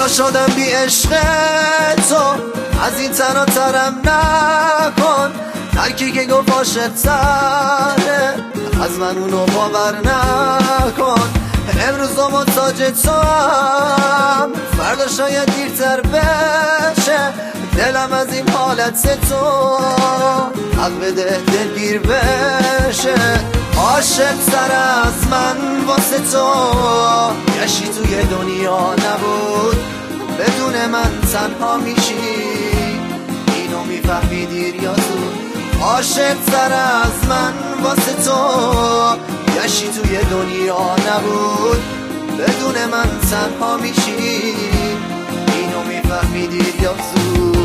حالا شدم بی عشق تو، از این تنها ترم نکن. هرکی که گفت عاشق تره از من اونو باور نکن. امروز و محتاج تو هم، فردا شاید دیرتر بشه. دلم از این حالت تو حق بده دلگیر بشه. عاشق تر از من واسه تو گشتی توی دنیا نبود. بدون من تنها میشی، اینو میفهمی دیر یا زود. عاشق تر از من واسه تو گشتی توی دنیا نبود. بدون من تنها میشی، اینو میفهمی دیر یا زود.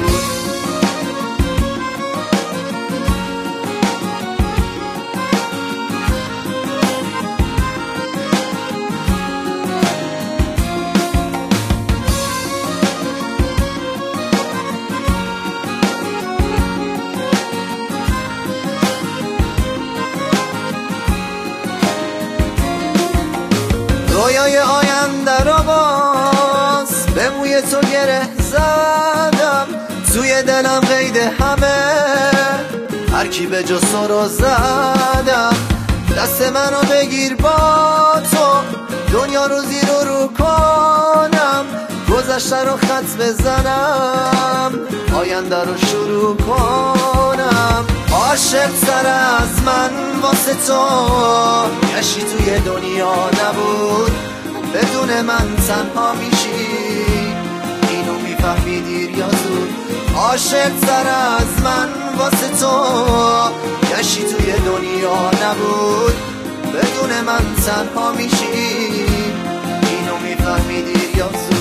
رویای آینده رو باز به موی تو گره زدم. توی دلم قید همه، هر کی به جز تو رو زدم. دست منو بگیر با تو، دنیا رو زیر و رو کنم. گذشته رو خط بزنم، آینده رو شروع کنم. عاشق تر از من واسه تو گشتی توی دنیا نبود. بدون من تنها میشی، اینو میفهمی دیر یا زود. عاشق تر از من واسه تو گشتی توی دنیا نبود. بدون من تنها میشی، اینو میفهمی دیر یا زود.